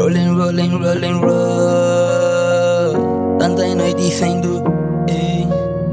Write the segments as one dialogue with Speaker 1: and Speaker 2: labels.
Speaker 1: Rolling, rolling, rolling, roll. Tantas noites sem dormir.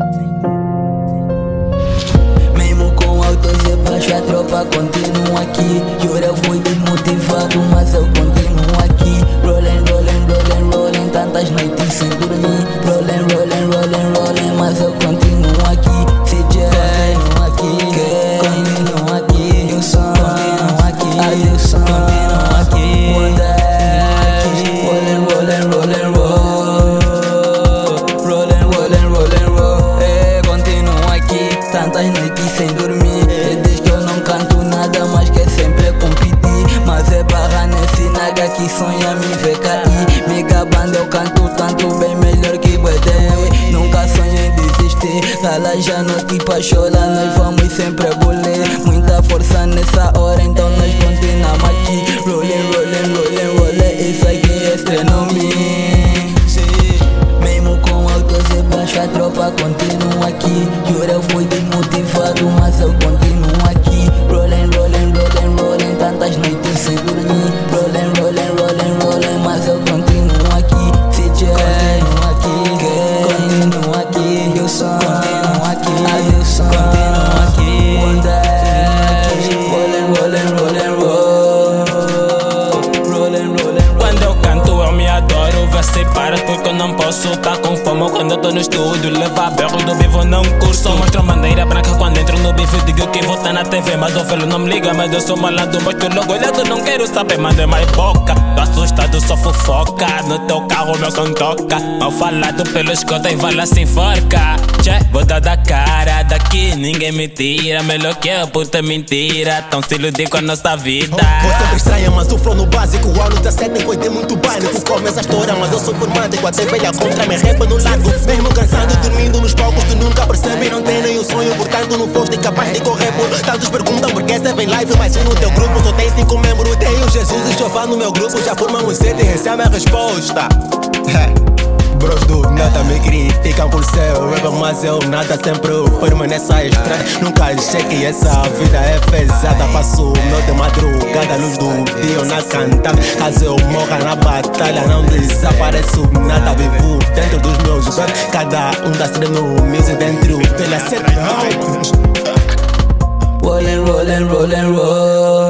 Speaker 1: Mesmo com altos e baixos, a tropa continua aqui. Juro, eu fui desmotivado, mas eu continuo aqui. Rolling, rolling, rolling, rolling. Tantas noites sem dormir. Rolling, rolling, rolling, rolling, mas eu continuo aqui. CJ, continuo aqui. Continuo aqui. Eu sou, continuo aqui. Adilson, continuo aqui. Rolling, rolling, rolling, roll. Rolling, rolling, rolling, roll. Continuo aqui. Tantas noites sem dormir. Diz que eu não canto nada, mas quer sempre competir. Mas é barra nesse naga que sonha me ver cair. Mega banda eu canto tanto bem melhor que BD. Nunca sonhei em desistir. Gala já noite pra chorar, nós vamos sempre abolir. Muita força nessa hora, então nós continuamos aqui. Rolling, rolling, rolling, rolling. Isso aqui é astronomia. Mesmo com altos e baixos, a tropa continua aqui. Juro, eu fui desmotivado, mas eu continuo aqui. Rolling, rolling, rolling, rolling. Tantas noites sem dormir. Rolling, rolling, rolling, rolling, mas eu continuo aqui. CJ, continuo aqui. Continuo aqui. Eu sou, continuo aqui. Adilson, continuo aqui. Rolling, rolling, rolling, roll. Rolling, rolling.
Speaker 2: Quando eu canto eu me adoro. Você para porque eu não posso tá com fome. Quando eu tô no estúdio leva berro do vivo não curso. Mostro bandeira branca quando entro no bife. Digo que vou tá na TV, mas o velho não me liga. Mas eu sou malado, mostro logo olhado. Não quero saber, manda mais boca. Tô assustado, só fofoca. No teu carro meu som toca. Mal falado pelo escota e vala sem forca. Tchê, vou dar da cara daqui. Ninguém me tira, melhor que eu, puta mentira. Tão se iludir com a nossa vida.
Speaker 3: Você sempre estranha, mas o flow no básico. O ano 17 nem foi ter muito básico. Começa a estourar, mas eu sou formado. A TV contra me rapa no lado. Mesmo cansado, dormindo nos palcos, tu nunca percebe. Não tem nem o sonho, portanto não foste capaz de correr por. Tantos perguntam porque você vem live, mas um no teu grupo só tem 5 membros. Tenho Jesus e Jeová no meu grupo. Já formamos 7 e recebe a resposta. Bros do nada me criticam por ser rapper, mas eu nada sempre firme nessa estrada. Nunca achei que essa vida é pesada. Passo o meu de madrugada, luz do dia eu na cantada. Caso eu morra na batalha, não desapareço nada. Vivo dentro dos meus versos, cada tá sendo music dentro pela certidão.
Speaker 1: Rolling, rolling, rolling, roll.